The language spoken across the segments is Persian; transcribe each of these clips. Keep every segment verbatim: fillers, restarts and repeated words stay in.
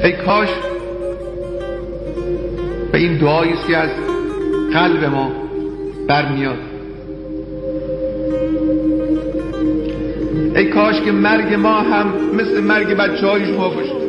ای کاش به این دعایی است که از قلب ما برمیاد، ای کاش که مرگ ما هم مثل مرگ بچه های شما باشه.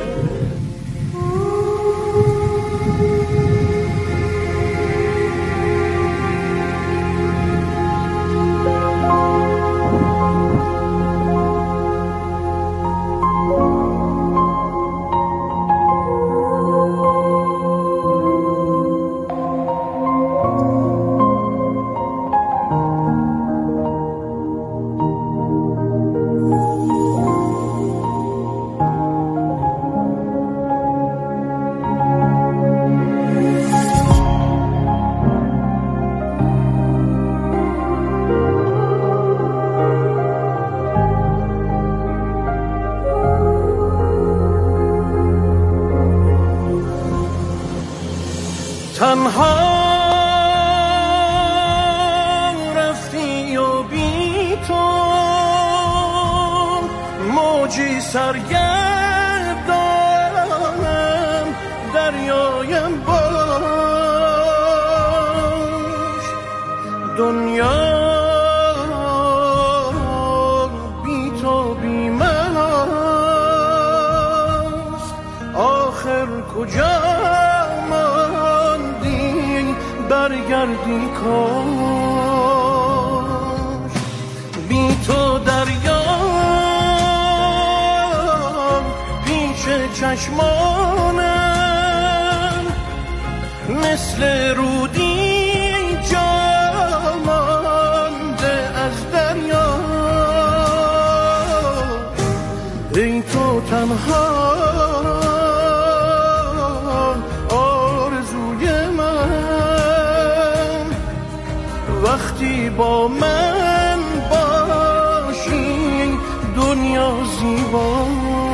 تنها رفتی و بی تو موجی سرگردانم دریایم باش. دنیا بی تو بی من است، آخر کجا برگردی کاش. بی تو دریام پیش چشمانم مثل رودی جا مانده از دریا. ای تو تنها وقتی با من باشی دنیا زیبا.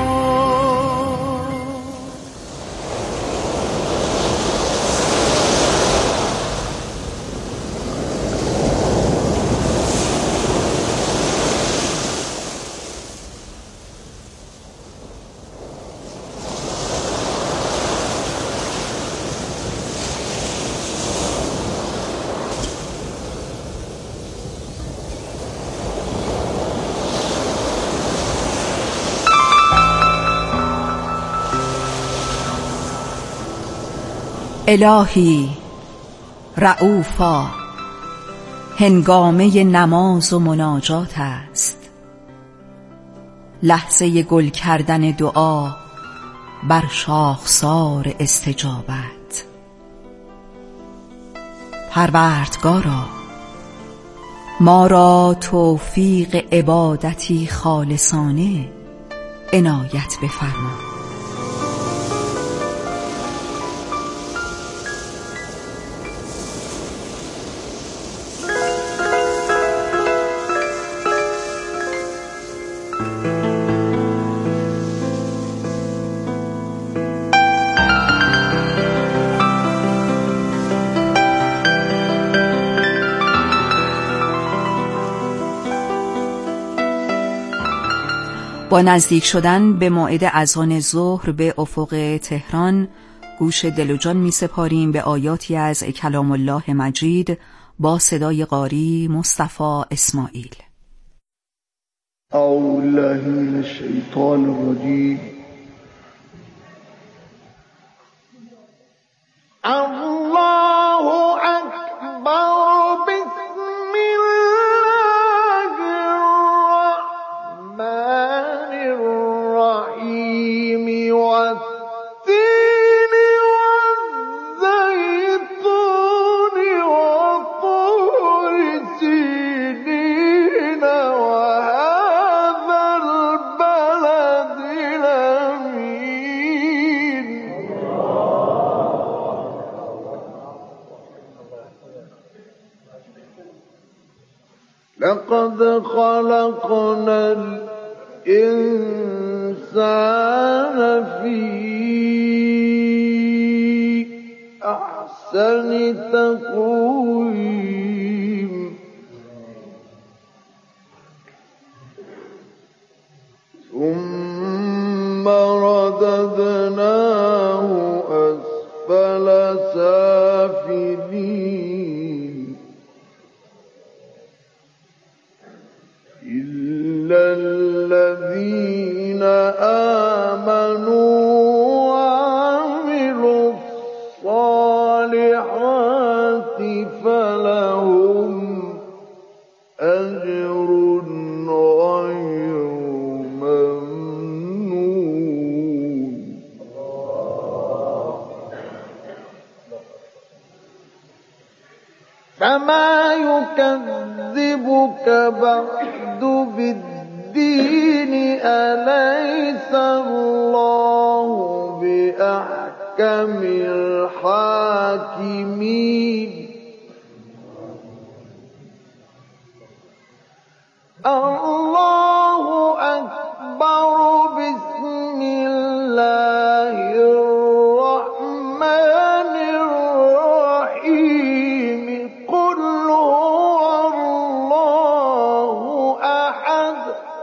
الهی رؤوفا، هنگامه نماز و مناجات است، لحظه گل کردن دعا بر شاخسار استجابت. پروردگارا ما را توفیق عبادتی خالصانه عنایت بفرما. با نزدیک شدن به موعد اذان ظهر به افق تهران گوش دل و جان می سپاریم به آیاتی از کلام الله مجید با صدای قاری مصطفی اسماعیل. اعوذ بالله من الشیطان الرجیم. الله اکبر. بسم الله الرحمن الرحیم. والتین والزیتون وطور سینین وهذا البلد الامین. لقد خلقنا الإنسان في أحسن تقويم. ثم رددناه آفلين إلا الذين آمنوا وعملوا الصالحات فلهم أجر غير ممنون فما يكذبك بعد بالدين أليس الله بأحكم الحاكمين الله أكبر بسم الله الرحمن الرحيم قل هو الله أحد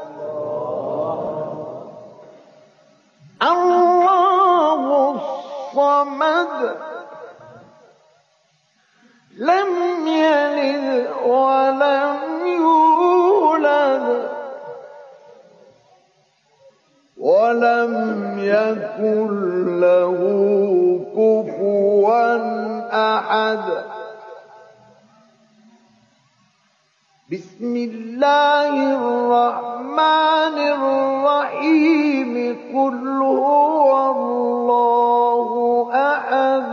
الله الصمد لم يلد ولم يولد ولم يكن له كفوا أحد بسم الله الرحمن الرحيم قل هو الله أحد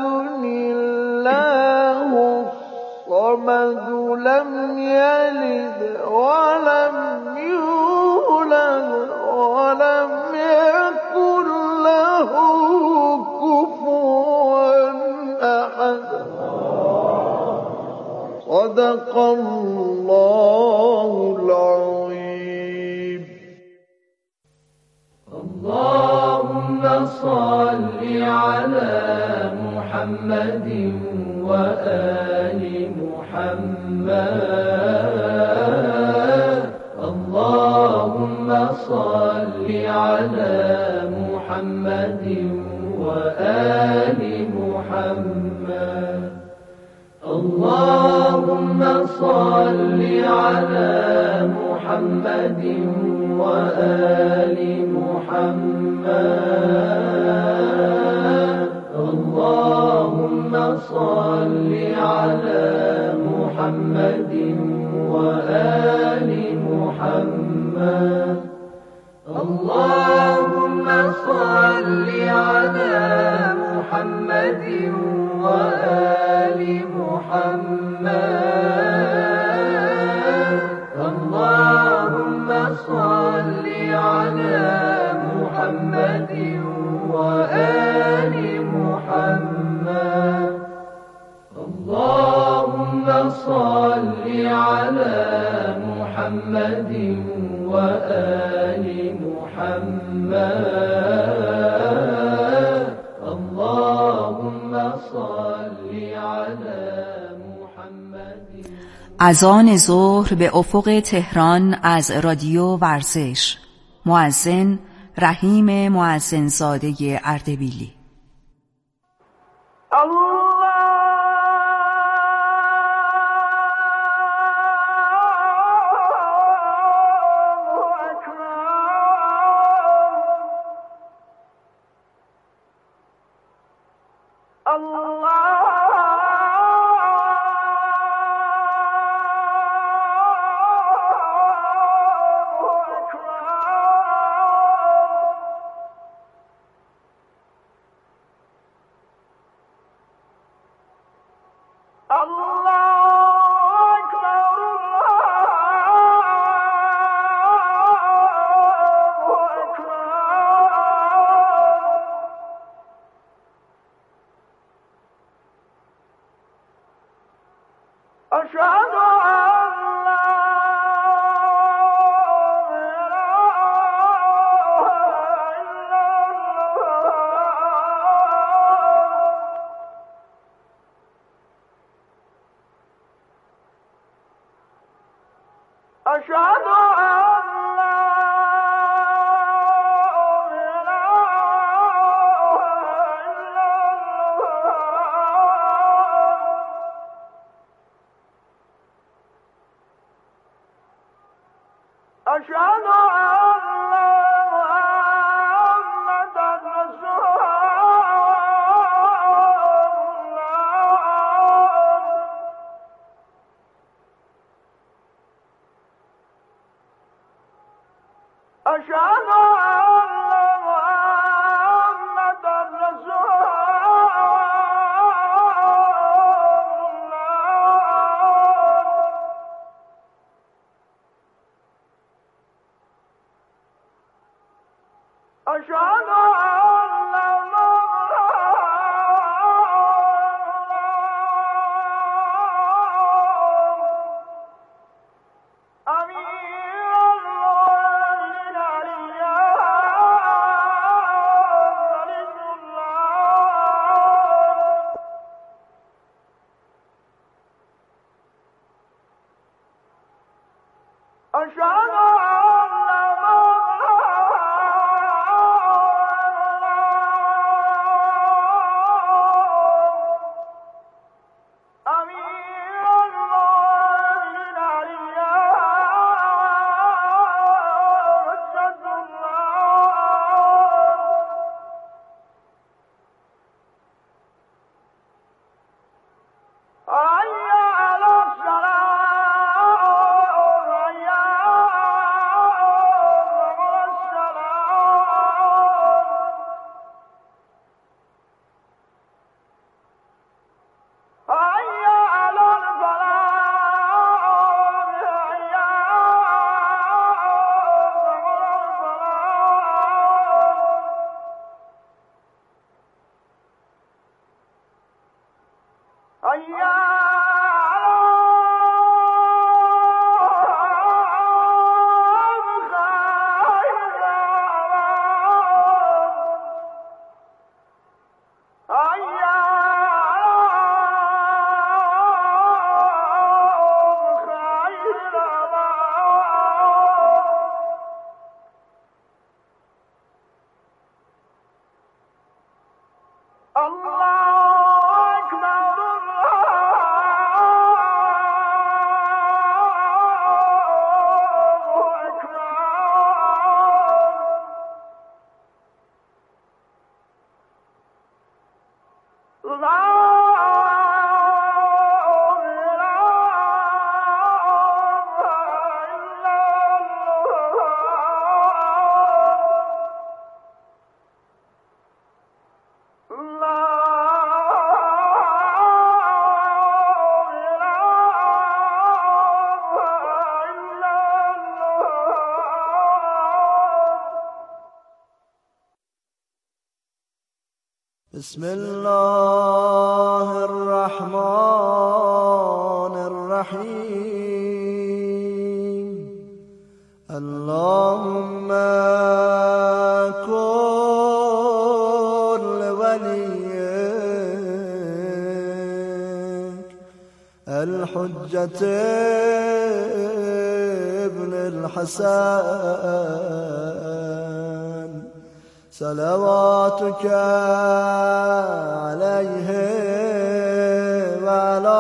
الله الصمد لم يلد ولم يولد ولم يكن له كفوا أحد صدق الله العظيم اللهم صل على محمد وآل محمد اللهم صل على محمد وآل محمد اللهم صل على محمد وآل محمد اللهم صل على محمد وآل محمد اللهم صل على محمد وآل محمد اللهم صل على محمد وآل محمد اللهم صل على محمد وآل محمد اللهم صل على محمد. اذان ظهر به افق تهران از رادیو ورزش. مؤذن رحیم مؤذنزاده اردبیلی. بسم الله الرحمن الرحيم اللهم كن لوليك الحجة ابن الحسن صلواتك عليه وعلى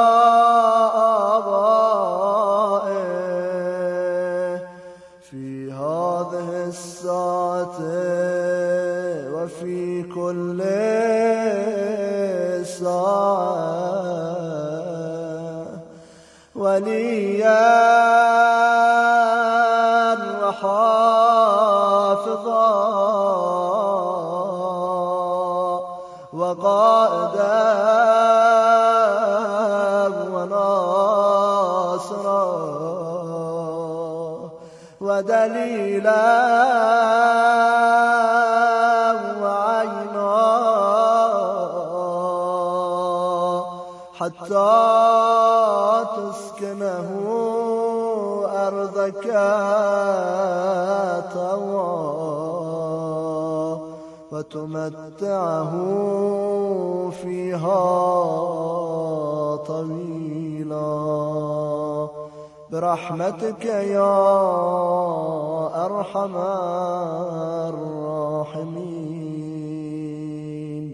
آبائه في هذه الساعة وفي كل ساعة وليا وحافظا وقائدا وناصرا ودليلا وعينا حتى تسكنه أرضك طوعا وتمتعه فيها طويلا برحمتك يا أرحم الراحمين.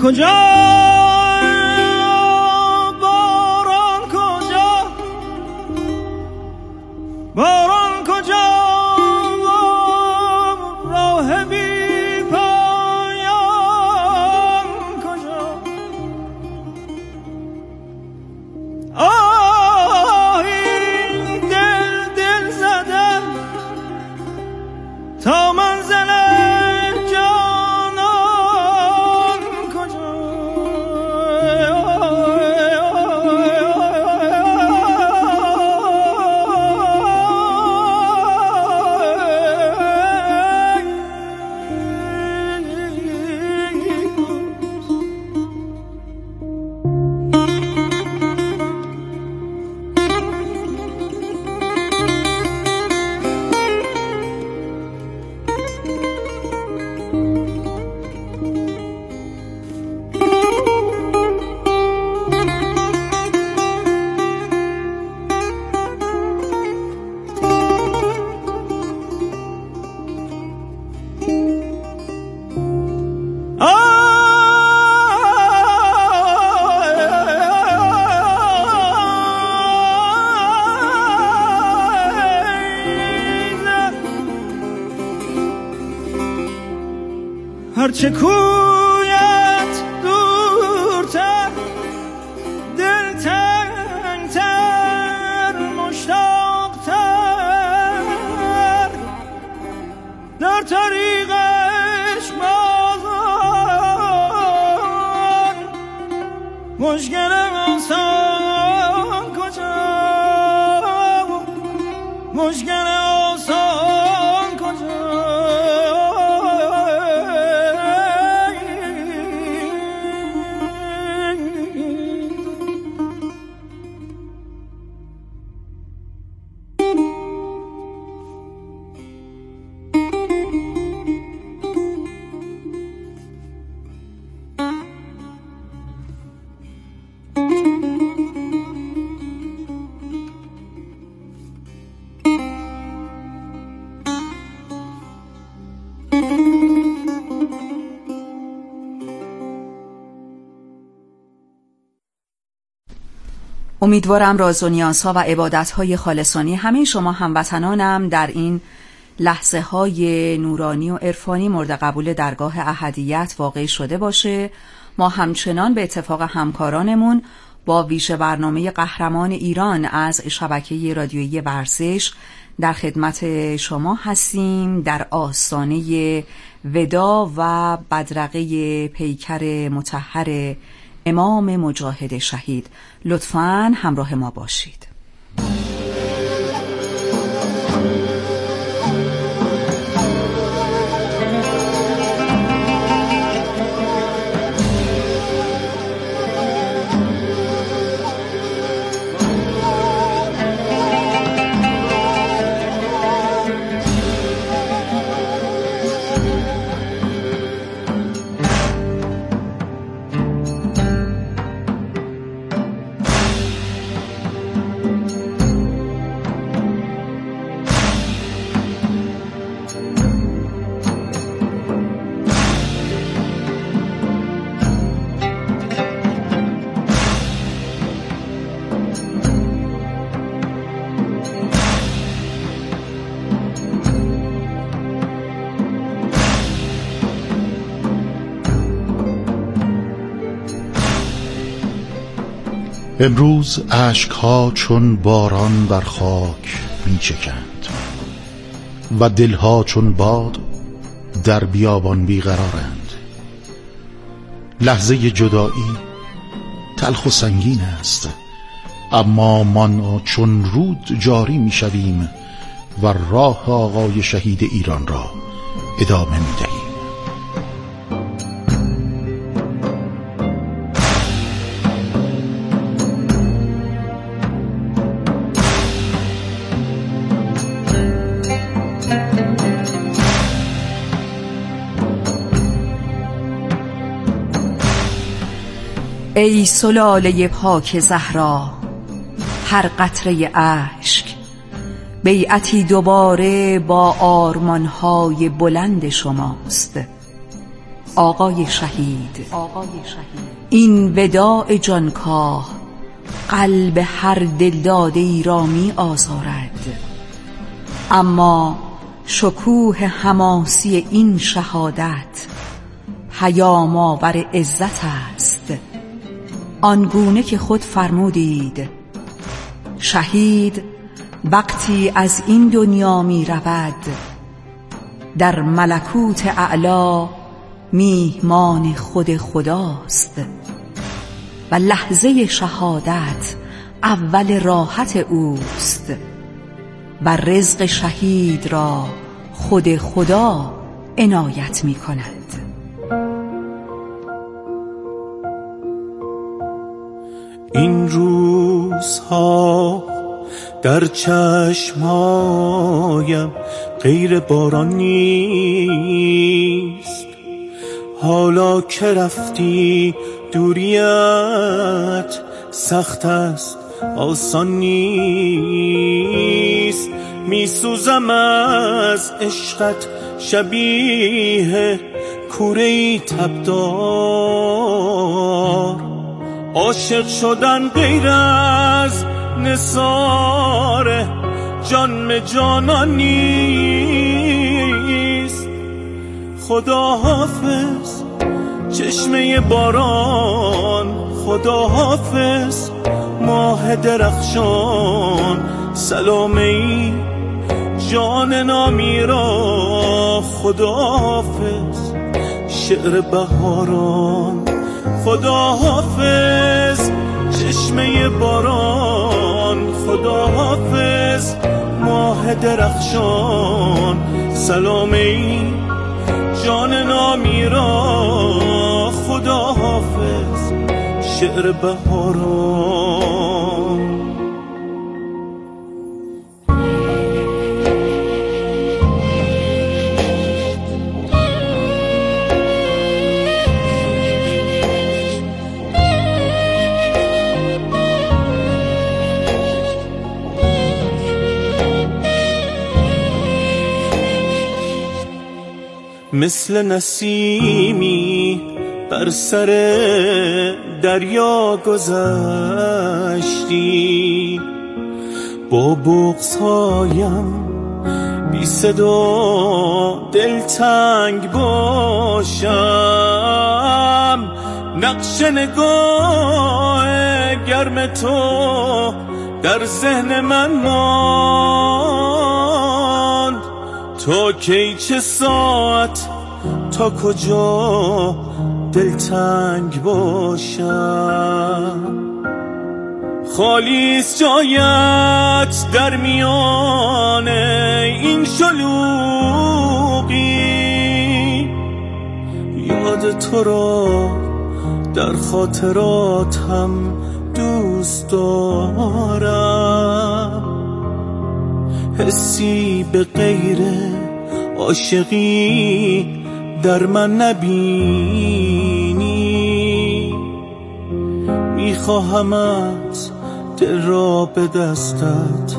کجا باران کجا باران کجا راه بی پایان کجا آه این دل دل زدم تا منزل جانان کجا هرچه کویت دورتر دل تنگتر مشتاقتر در طریقش بازان مشکل آسان کجا مشکل آسان کجا امیدوارم راز و نیازها و عبادتهای خالصانه همه شما هموطنانم در این لحظه های نورانی و عرفانی مورد قبول درگاه احدیت واقع شده باشه. ما همچنان به اتفاق همکارانمون با ویژه برنامه قهرمان ایران از شبکه رادیویی ورزش در خدمت شما هستیم در آستانه ودا و بدرقه پیکر مطهر امام مجاهد شهید. لطفاً همراه ما باشید. امروز اشک‌ها چون باران بر خاک می چکند و دلها چون باد در بیابان بیقرارند. لحظه جدایی تلخ و سنگین است، اما ما چون رود جاری می شویم و راه آقای شهید ایران را ادامه می دهیم. ای سلاله پاک زهرا، هر قطره اشک بیعتی دوباره با آرمانهای بلند شماست. آقای شهید. این وداع جانکاه قلب هر دلداده ای را می آزارد، اما شکوه حماسی این شهادت پیام آور عزت است، آنگونه که خود فرمودید شهید وقتی از این دنیا می رود در ملکوت اعلی میهمان خود خداست و لحظه شهادت اول راحت اوست و رزق شهید را خود خدا عنایت می کند. این روزها در چشمهایم غیر باران نیست، حالا که رفتی دوریت سخت است آسان نیست. می سوزم از عشقت شبیه کوره‌ای تبدار، عاشق شدن غیر از نثار جان جانان نیست. خدا حافظ چشمه باران، خدا حافظ ماه درخشان، سلام ای جان نامی را خدا حافظ شعر بهاران. خدا حافظ چشمه باران، خدا حافظ ماه درخشان، سلام ای جان نامی را خدا حافظ شعر بهاران. مثل نسیمی بر سر دریا گذشتی، با بغض‌هایم بی صدا دلتنگ باشم. نقش نگاه گرم تو در ذهن من ماند، تا کی چه ساعت تا کجا دلتنگ باشم. خالیست جایت در میان این شلوغی، یاد تو را در خاطراتم دوست دارم. حسی به غیر عاشقی در من نبینی، میخواهمت دل را به دستت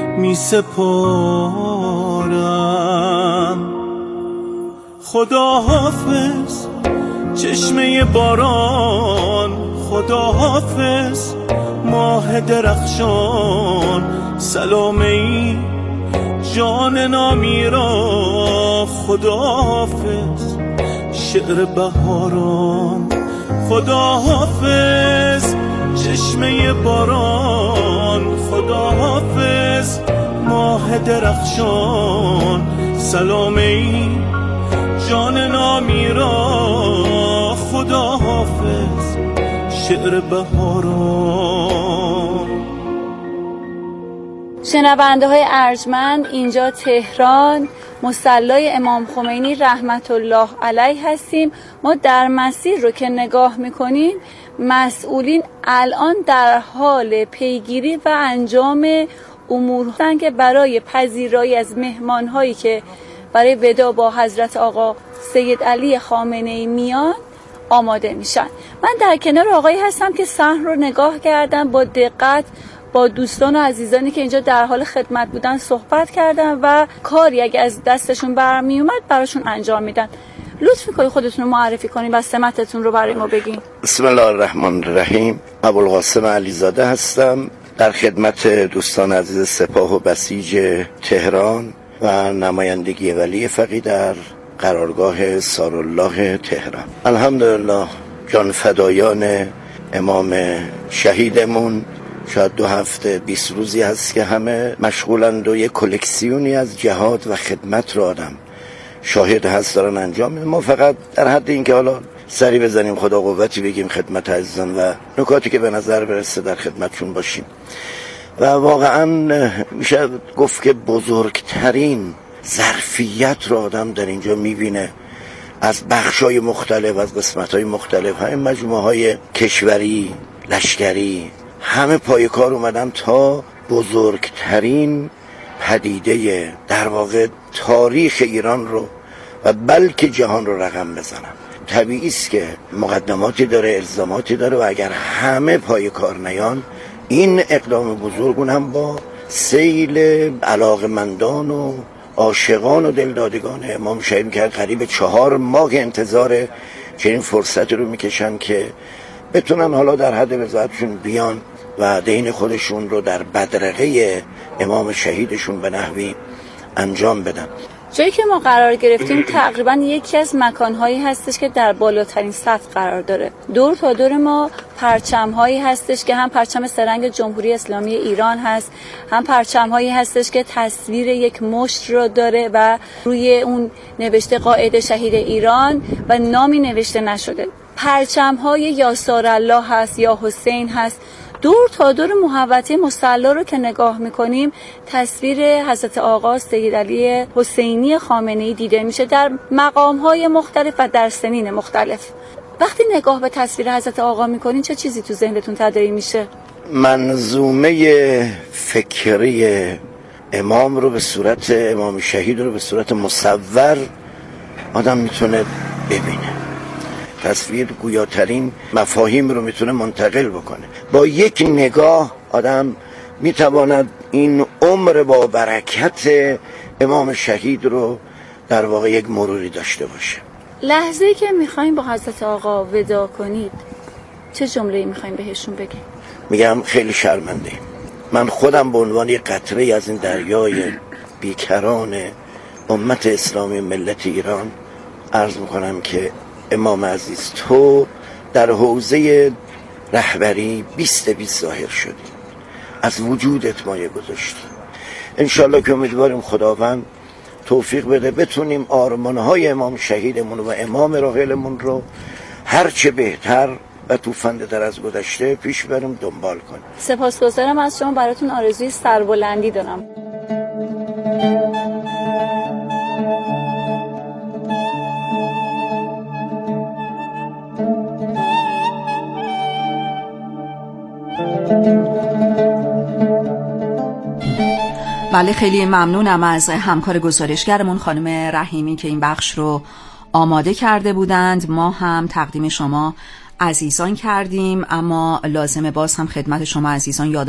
میسپارم. خدا حافظ چشمه باران، خدا حافظ ماه درخشان، سلام ای جان نامی را خدا حافظ شعر بهاران. خدا حافظ چشمه باران، خدا حافظ ماه درخشان، سلام ای جان نامی را خدا حافظ شعر بهاران. شنونده های ارجمند، اینجا تهران مصلی امام خمینی رحمت الله علیه هستیم. ما در مسیر رو که نگاه میکنیم مسئولین الان در حال پیگیری و انجام امور هستند که برای پذیرایی از مهمان هایی که برای ودا با حضرت آقا سید علی خامنه ای میان آماده میشن. من در کنار آقایی هستم که صحن رو نگاه کردم، با دقت با دوستان و عزیزانی که اینجا در حال خدمت بودن صحبت کردن و کاری اگه از دستشون برمی اومد براشون انجام میدن. لطف می‌کنید خودتون رو معرفی کنید و سمتتون رو برای ما بگین. بسم الله الرحمن الرحیم. ابوالقاسم علیزاده هستم، در خدمت دوستان عزیز سپاه و بسیج تهران و نمایندگی ولی فقیه در قرارگاه سارالله تهران. الحمدلله جان فدایان امام شهیدمون. شاید دو هفته بیست روزی هست که همه مشغولند و یک کلکسیونی از جهاد و خدمت رو آدم شاهد هست دارن انجام میدن. ما فقط در حد این که حالا سری بزنیم خدا قوتی بگیم خدمت عزیزان و نکاتی که به نظر برسه در خدمتشون باشیم. و واقعا میشه گفت که بزرگترین ظرفیت رو آدم در اینجا میبینه از بخشای مختلف، از قسمت‌های مختلف، همین مجموعه‌های کشوری، لشکری، همه پای کار اومدن تا بزرگترین پدیده در واقع تاریخ ایران رو و بلکه جهان رو رقم بزنن. طبیعی است که مقدماتی داره، الزاماتی داره و اگر همه پای کار نیان، این اقدام بزرگ هم با سیل علاقمندان و عاشقان و دلدادگان امام شهید که قریب چهار ماه انتظار چنین فرصتی رو میکشن که بتونن حالا در حد رضایتشون بیان و دین خودشون رو در بدرقه امام شهیدشون به نحوی انجام بدن. جایی که ما قرار گرفتیم تقریبا یکی از مکانهایی هستش که در بالاترین سطح قرار داره. دور تا دور ما پرچم‌هایی هستش که هم پرچم سه‌رنگ جمهوری اسلامی ایران هست، هم پرچم‌هایی هستش که تصویر یک مشت رو داره و روی اون نوشته قائد شهید ایران و نامی نوشته نشده. پرچم‌های یا سارالله هست یا حسین هست. دور تا دور محوطه مصلی رو که نگاه میکنیم تصویر حضرت آقا سید علی حسینی خامنه‌ای دیده میشه در مقام‌های مختلف و در سنین مختلف. وقتی نگاه به تصویر حضرت آقا میکنین چه چیزی تو ذهنتون تداعی میشه؟ منظومه فکری امام رو به صورت امام شهید رو به صورت مصور آدم میتونه ببینه. تصویر گویاترین مفاهیم رو میتونه منتقل بکنه. با یک نگاه آدم میتواند این عمر با برکت امام شهید رو در واقع یک مروری داشته باشه. لحظه‌ای که میخوایم با حضرت آقا وداع کنید چه جمله‌ای میخوایم بهشون بگیم؟ میگم خیلی شرمنده. من خودم به عنوان یک قطره از این دریای بیکران امت اسلامی ملت ایران عرض میکنم که امام عزیز تو در حوزه رهبری بیست بیست ظاهر شدی، از وجودت مایه گذاشتی. انشالله که امیدواریم خداوند توفیق بده بتونیم آرمانهای امام شهیدمون و امام راحلمون رو هرچه بهتر و توفنده تر از گذشته پیش بریم دنبال کنیم. سپاسگزارم از شما، براتون آرزوی سربلندی دارم. بله، خیلی ممنونم از همکار گزارشگرمون خانم رحیمی که این بخش رو آماده کرده بودند. ما هم تقدیم شما عزیزان کردیم، اما لازمه باز هم خدمت شما عزیزان یاد